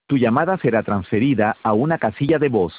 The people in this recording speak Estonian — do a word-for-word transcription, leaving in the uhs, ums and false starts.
Tu llamada será transferida a una casilla de voz.